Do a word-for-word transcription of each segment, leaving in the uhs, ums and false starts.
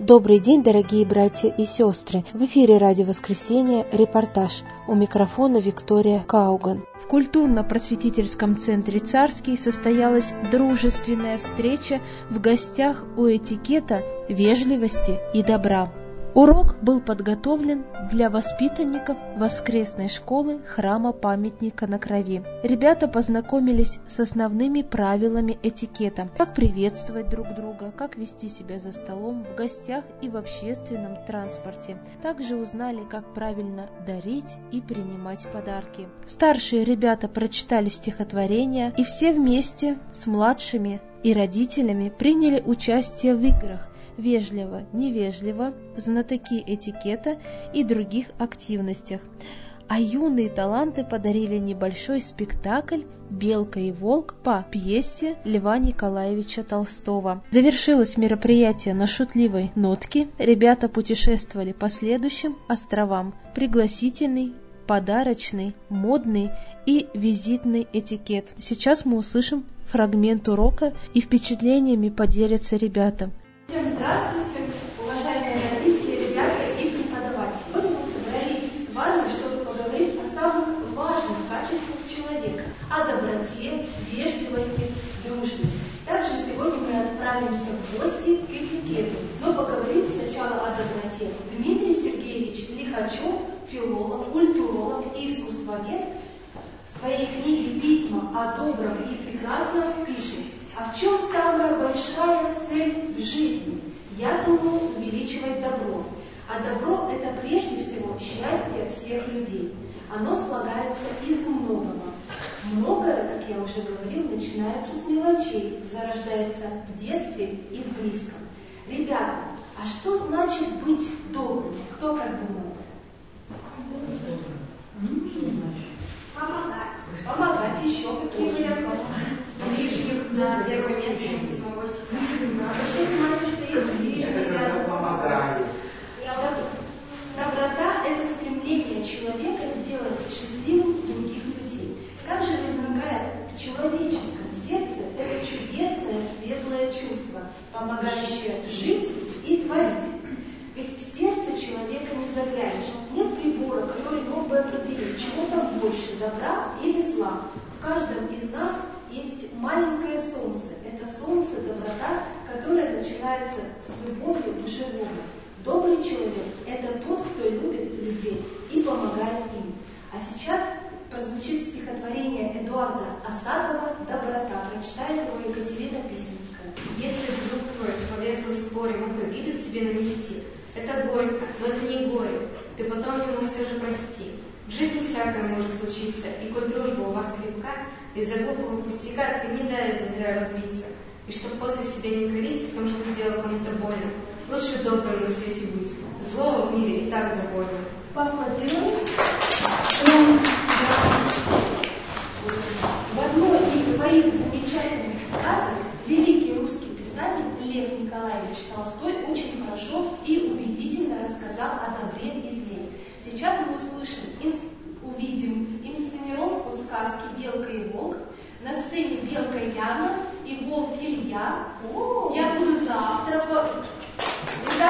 Добрый день, дорогие братья и сестры! В эфире «Радио Воскресенье» репортаж. У микрофона Виктория Кауган. В культурно-просветительском центре «Царский» состоялась дружественная встреча в гостях у этикета, вежливости и добра. Урок был подготовлен для воспитанников воскресной школы храма памятника на Крови. Ребята познакомились с основными правилами этикета: как приветствовать друг друга, как вести себя за столом, в гостях и в общественном транспорте. Также узнали, как правильно дарить и принимать подарки. Старшие ребята прочитали стихотворения, и все вместе с младшими и родителями приняли участие в играх «Вежливо, невежливо», «Знатоки этикета» и других активностях. А юные таланты подарили небольшой спектакль «Белка и волк» по пьесе Льва Николаевича Толстого. Завершилось мероприятие на шутливой нотке. Ребята путешествовали по следующим островам: пригласительный, подарочный, модный и визитный этикет. Сейчас мы услышим фрагмент урока, и впечатлениями поделятся ребята. Всем здравствуйте, уважаемые родители, ребята и преподаватели. Сегодня мы собрались с вами, чтобы поговорить о самых важных качествах человека, о доброте, вежливости, дружбе. Также сегодня мы отправимся в гости к этикету, но поговорим сначала о доброте. Дмитрий Сергеевич Лихачев, филолог, культуролог и искусствовед, в своей книге «Письма о добром и прекрасном» пишет: а в чем самая большая цель в жизни? Я думаю, увеличивать добро. А добро – это прежде всего счастье всех людей. Оно слагается из многого. Многое, как я уже говорил, начинается с мелочей, зарождается в детстве и в близком. Ребята, а что значит быть добрым? Кто как думает? Помогать. Помогать. Еще какие варианты? Ближних на первое место самого себя. Обращайте внимание, что есть ближние рядом. Помогать. Доброта – это стремление человека сделать счастливым других людей. Как же возникает в человеческом сердце это чудесное, светлое чувство, помогающее жить и творить? Ведь в сердце человека не заглянешь. Нет прибора, который мог бы определить, чего там больше, добра или зла. В каждом из нас есть маленькое солнце. Это солнце, доброта, которая начинается с любовью к живому. Добрый человек – это тот, кто любит людей и помогает им. А сейчас прозвучит стихотворение Эдуарда Асадова «Доброта». Прочитает его Екатерина Писемская. Если друг твой в словесном споре мог обиду тебе нанести, это горько, но это не горе. Ты потом ему все же прости. В жизни всякое может случиться, и коль дружба у вас крепка, из-за глупого пустяка ты не дай зазря разбиться. И чтоб после себя не корить в том, что сделал кому-то больно, лучше добрым на свете быть. Злого в мире и так довольно. Поаплодируем. В одной из своих замечательных сказок великий русский писатель Лев Николаевич Толстой очень хорошо и убедительно рассказал о добре и зле. Сейчас мы услышим, инс... увидим инсценировку сказки «Белка и волк». На сцене белка Яна и волк Илья. О, я буду завтра. По... Ребята,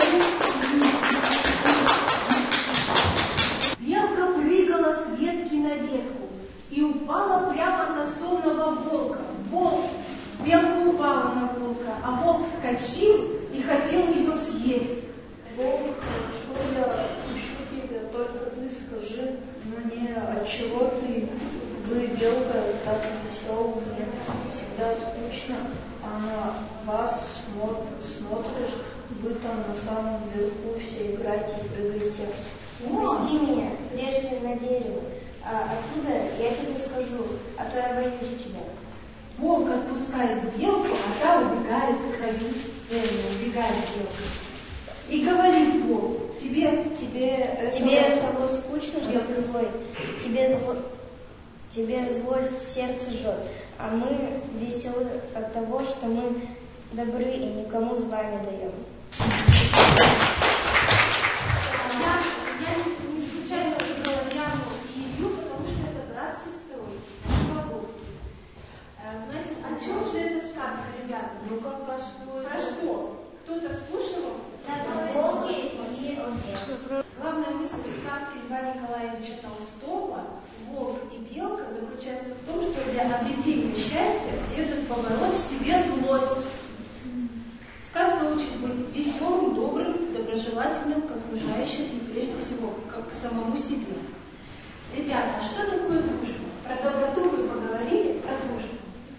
белка прыгала с ветки на ветку и упала прямо на сонного волка. Волк, белка упала на волка, а волк вскочил и хотел ее съесть. Волк, хорошо, я пишу тебе, только ты скажи мне, отчего ты, вы, белка, так веселы, мне всегда скучно, а на вас смотришь, вы там на самом верху все играете и прыгаете. Пусти меня, прежде на дерево, а оттуда я тебе скажу, а то я боюсь тебя. Волк отпускает белку, а та убегает к краю сцены, убегает белка. И говорит волк: тебе, тебе, тебе с тобой скучно, что ты злой, тебе, зло, тебе злость сердце жжет, а мы веселы от того, что мы добры и никому зла не даем. Я, я не, не случайно выбрала Яну и Илью, потому что это брат с сестрой. Не могу. Значит, о чем же эта сказка, ребята? Ну как про что? Про что? Кто-то вслушивался? белка заключается в том, что для обретения счастья следует побороть в себе злость. Сказка учит быть веселым, добрым, доброжелательным к окружающим и прежде всего как к самому себе. Ребята, а что такое дружба? Про доброту вы поговорили, про дружбу.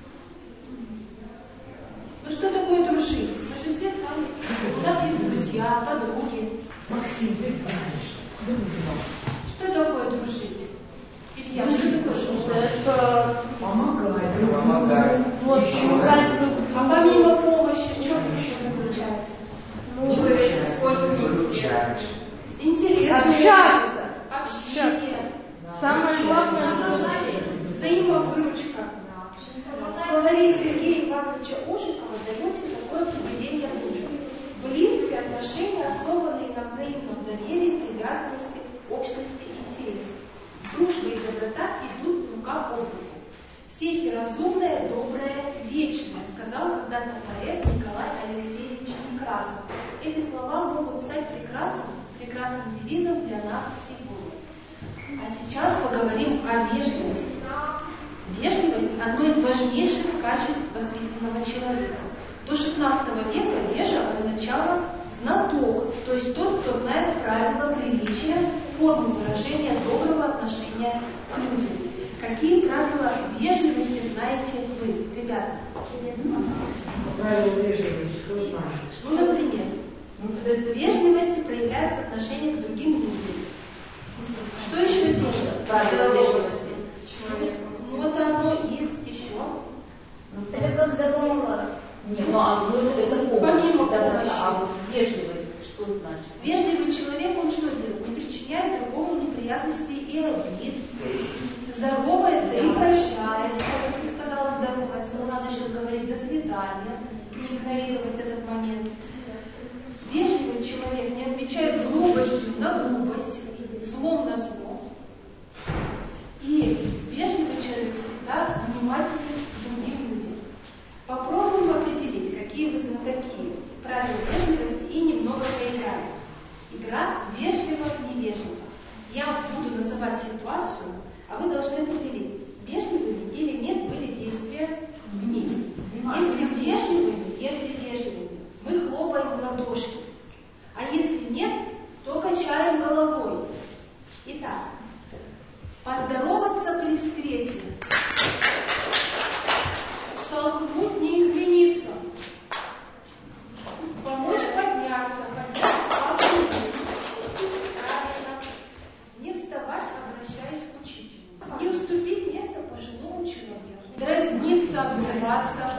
Ну что такое дружить? Мы же все сами. У нас есть друзья, подруги. Максим, ты знаешь, дружба. Что такое дружить? Илья, что такое дружба? Это Помогай друг другу. Помогай. Вот, Еще. помогать друг другу. А помимо помощи, в чем еще заключается? Ну, вы схожи Выручать. Интерес. Общаться. Общение. самое главное, что Взаимовыручка. В словаре Сергея Ивановича Ужикова дается такое определение дружбы. Близкие отношения, основанные на взаимном доверии, привязанности, общности и интересе. Дружба и доброта идут рука об руку. Все эти разумное, доброе, вечное, сказал когда-то поэт Николай Алексеевич Некрасов. Эти слова могут стать прекрасным, прекрасным девизом для нас сегодня. А сейчас поговорим о вежливости. Вежливость – одно из важнейших качеств воспитанного человека. До шестнадцатого века вежа означала знаток, то есть тот, кто знает правила приличия, форму выражения доброго отношения к людям. Какие правила вежливости знаете вы, ребята? Правила вежливости, что знаешь? Ну, например, в вежливости проявляется отношение к другим людям. Что еще делать? Правила вежливости. Ну, вот одно из еще. Это когда помогла. Не, ну а вот это помощь. Помимо Да, да, помощи. А вот вежливость, что значит? Вежливый человек, он что делает? Не причиняет другому неприятностей и обид. Здоровается и прощается. Как ты сказала, здоровается, но надо же говорить «до свидания», не игнорировать этот момент. Вежливый человек не отвечает грубостью на грубость, злом на зло. И вежливый человек всегда внимательный к другим людям. Попробуем определить, какие вы знатоки правил вежливости и немного поиграем. Игра вежливо-невежливо. Я буду называть ситуацию, а вы должны определить, вежливыми или нет были действия в ней. Если вежливыми, если вежливыми, мы хлопаем в ладошки. А если нет, то качаем головой. Итак, поздороваться при встрече. Толкнуть, не извиниться. Помочь подняться, поднять палку. Правильно. Не вставать, обращаясь к учителю. Не уступить место пожилому человеку. Дразниться, обзываться.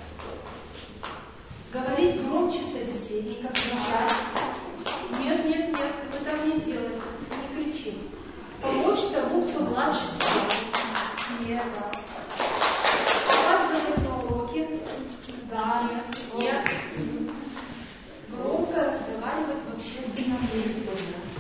Говорить громче собеседника, кричать. Нет, нет, нет, вы так не делаете, не кричим. Помочь тому, кто младше тебя. Нет, да. Опаздывать на уроки. Да, нет, нет. Громко разговаривать в общественном месте.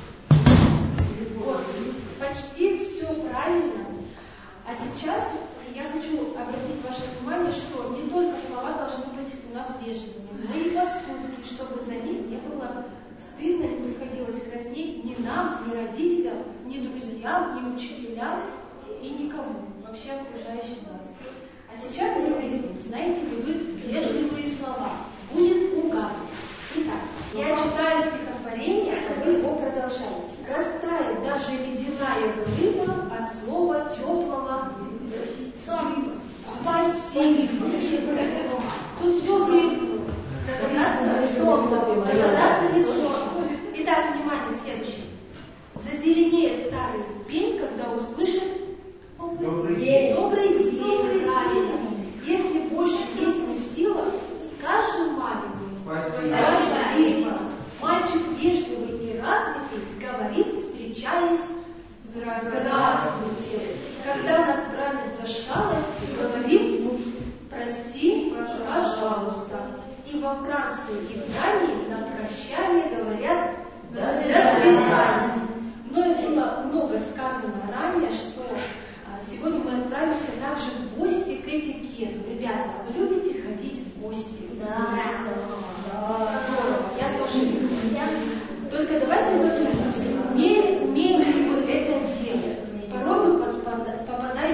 Вот, почти все правильно. А сейчас я хочу обратить ваше внимание, что не только слова должны быть у нас вежливыми, но и поступки, чтобы за них не было стыдно, не приходилось краснеть ни нам, ни родителям, ни друзьям, ни учителям и никому, вообще окружающим нас. А сейчас мы выясним, знаете ли вы вежливые слова. Будет угадывать. Итак, я читаю стихотворение, а вы его продолжаете. Растает даже ледяная глыба от слова теплого солнца. Спасибо. Тут все выиграно. Догадаться? Солнце. Догадаться не сложно. Итак, внимание, следующее. Зазеленеет старый пень, когда услышит Добрый день. Добрый день, правильно. Если больше есть не в силах, скажем маме. Спасибо. Спасибо. Мальчик вежливый и развитый говорит, встречаясь, здравствуйте. Когда нас бранят за шалость, говорим, прости, пожалуйста. И во Франции и в Дании на прощание говорят до свидания. Мною было много сказано ранее, что а, сегодня мы отправимся также в гости к этикету. Ребята, вы любите ходить в гости? Да. Да. Здорово, я тоже люблю. Только давайте задумаемся, умеем, умеем ли мы это делать? Порой мы попадаем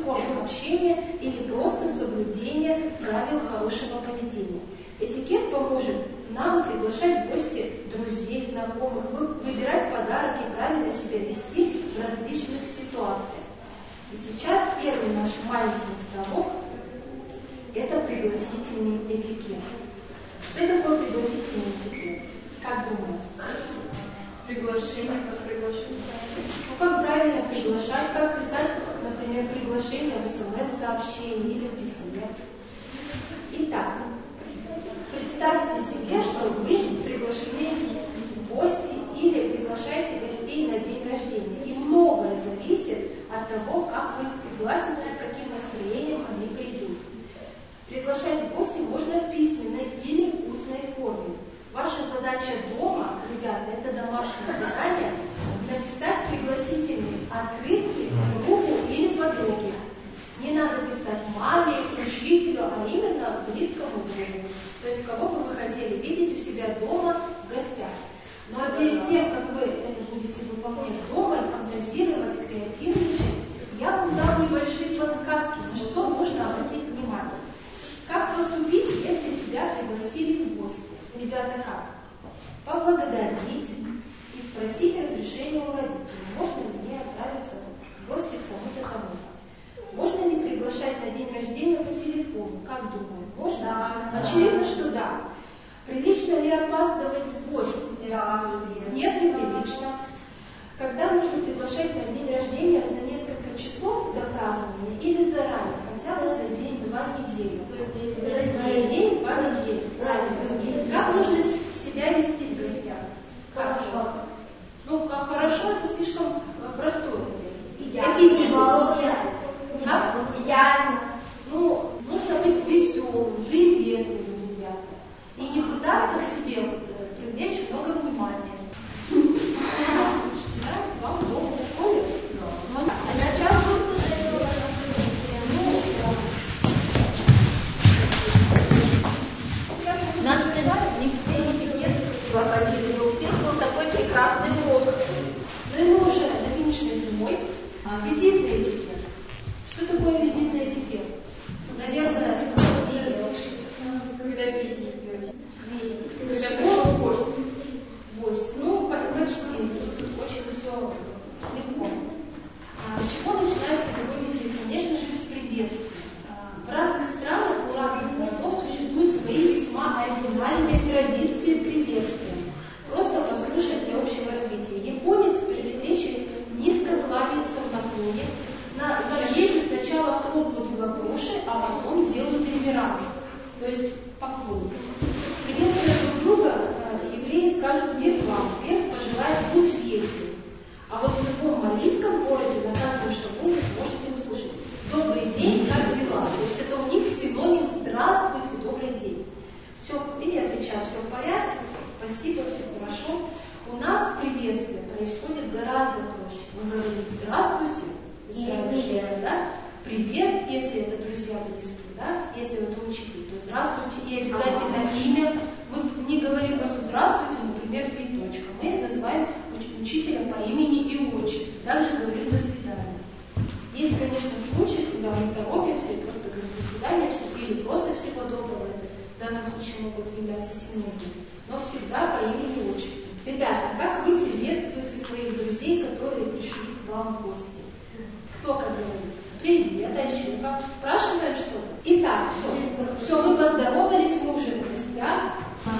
форма общения или просто соблюдение правил хорошего поведения. Этикет поможет нам приглашать в гости друзей, знакомых, выбирать подарок и правильно себя вести в различных ситуациях. И сейчас первый наш маленький островок – это пригласительный этикет. Что такое пригласительный этикет? Как думаете? Приглашение, как приглашение. Ну, как правильно приглашать, как писать, например, приглашение в смс-сообщении или в письме. Итак, представьте себе, что вы приглашены в гости или приглашаете гостей на день рождения. И многое зависит от того, как вы их пригласите, с каким настроением они придут. Приглашать в гости можно в письменной или в устной форме. Ваша задача дома, ребята, это домашнее задание, написать пригласительные открытки другу или подруге. Не надо писать маме, учителю, а именно близкому другу. То есть кого бы вы хотели видеть у себя дома в гостях. Но перед тем, как вы это будете выполнять дома и фантазировать, креативничать, я вам дам небольшие подсказки, на что нужно обратить внимание. Как поступить, если тебя пригласили в гости? Ребята, как? Поблагодарить и спросить разрешения у родителей. Можно ли мне отправиться в гости к кому-то кому-то? Можно ли приглашать на день рождения по телефону? Как думаете? Можно? Да. Очевидно, что да. Прилично ли опаздывать в гости? Да. Нет, неприлично. Когда нужно приглашать на день рождения за несколько часов до празднования или заранее, хотя бы за день-два недели? За день-два недели. Правильно. Как нужно себя вести в гостях? Хорошо. Ну, как хорошо, это слишком простое. Идеально. Идеально. Ну, нужно быть веселым, приветливым, ребята. И не пытаться к себе привлечь много внимания. Вам дома в школе? А сейчас Значит, не все этикеты проходили, но у всех был такой прекрасный урок. Ну и мы уже на финишной прямой. Визитный этикет. Что такое визитный этикет? Наверное, Когда визит. Когда гость. Гость. Ну, почти. Очень все легко. А с чего начинается такой визит? Конечно же, с приветствия. В разных странах, у разных народов существуют свои весьма оригинальные традиции приветствия. Просто послушать для общего развития. Японец при встрече низко кланяется в наклоне. На заезде сначала хлопают в ладоши, а потом делают реверанс. То есть поклон. Приветствуя друг друга, евреи скажут «Мир вам», перс пожелает «Будь весел». А вот в любом малийском городе на каждом шагу вы сможете услышать «Добрый день, как дела?». То есть это у них синоним «Здравствуйте, добрый день». Все, или отвечают «Все в порядке», «Спасибо, все хорошо». У нас приветствие происходит гораздо проще. Мы говорим «Здравствуйте», «Здравствуйте», да? «Привет», если это друзья близкие, да? Если это учитель, то «Здравствуйте» и обязательно имя. Мы не говорим просто «Здравствуйте», например, три точка. Мы называем учителя по имени и отчеству. Также говорим «До свидания». Есть, конечно, случаи, когда мы торопимся и просто говорим «До свидания» или просто «Всего доброго». Это в данном случае могут являться синонимами. Но всегда по имени и отчеству. Ребята, как вы приветствуете своих друзей, которые пришли к вам в гости? Кто как говорит? Привет, а еще как? Спрашиваем что-то? Итак, все. Все, мы поздоровались, мы уже в гостях.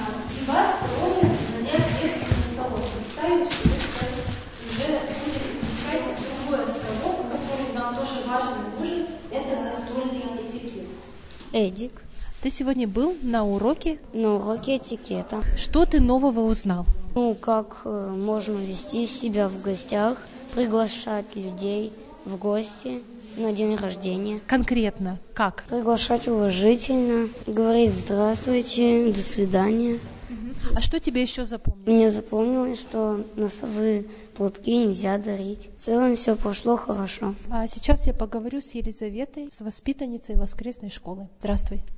И вас просят занять место за столом. Представим, что вы сейчас уже будете изучать другой островок, который нам тоже важен и нужен. Это застольный этикет. Эдик, ты сегодня был на уроке? На уроке этикета. Что ты нового узнал? Ну, как э, можно вести себя в гостях, приглашать людей в гости на день рождения. Конкретно как? Приглашать уважительно, говорить «здравствуйте», «до свидания». А что тебе еще запомнилось? Мне запомнилось, что носовые платки нельзя дарить. В целом все прошло хорошо. А сейчас я поговорю с Елизаветой, с воспитанницей воскресной школы. Здравствуй.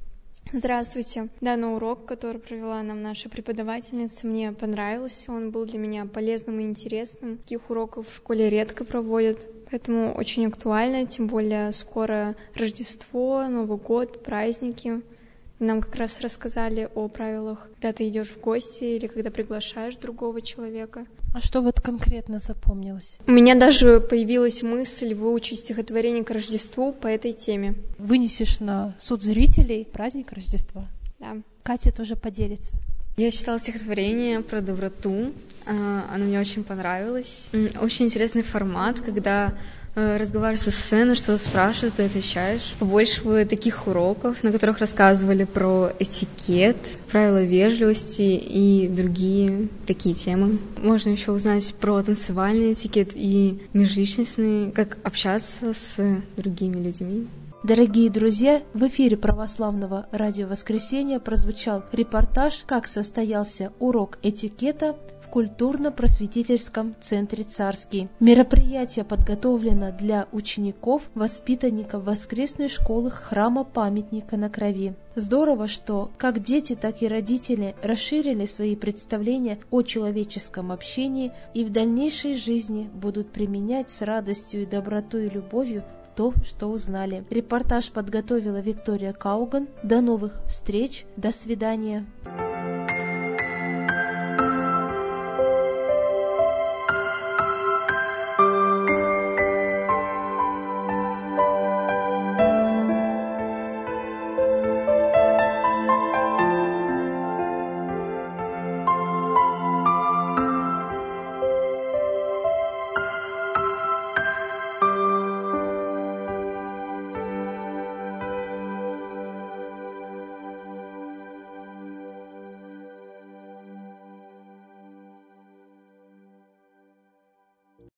Здравствуйте. Данный урок, который провела нам наша преподавательница, мне понравился. Он был для меня полезным и интересным. Таких уроков в школе редко проводят, поэтому очень актуально, тем более скоро Рождество, Новый год, праздники. Нам как раз рассказали о правилах, когда ты идешь в гости или когда приглашаешь другого человека. А что вот конкретно запомнилось? У меня даже появилась мысль выучить стихотворение к Рождеству по этой теме. Вынесешь на суд зрителей праздник Рождества? Да. Катя тоже поделится. Я читала стихотворение про доброту. Оно мне очень понравилось. Очень интересный формат, когда разговариваешь со сценой, что-то спрашивают, ты отвечаешь. Побольше бы таких уроков, на которых рассказывали про этикет, правила вежливости и другие такие темы. Можно еще узнать про танцевальный этикет и межличностный, как общаться с другими людьми. Дорогие друзья, в эфире Православного радио «Воскресенье» прозвучал репортаж «Как состоялся урок этикета» в культурно-просветительском центре «Царский». Мероприятие подготовлено для учеников, воспитанников воскресной школы храма-памятника на Крови. Здорово, что как дети, так и родители расширили свои представления о человеческом общении и в дальнейшей жизни будут применять с радостью и добротой и любовью то, что узнали. Репортаж подготовила Виктория Кауган. До новых встреч, до свидания.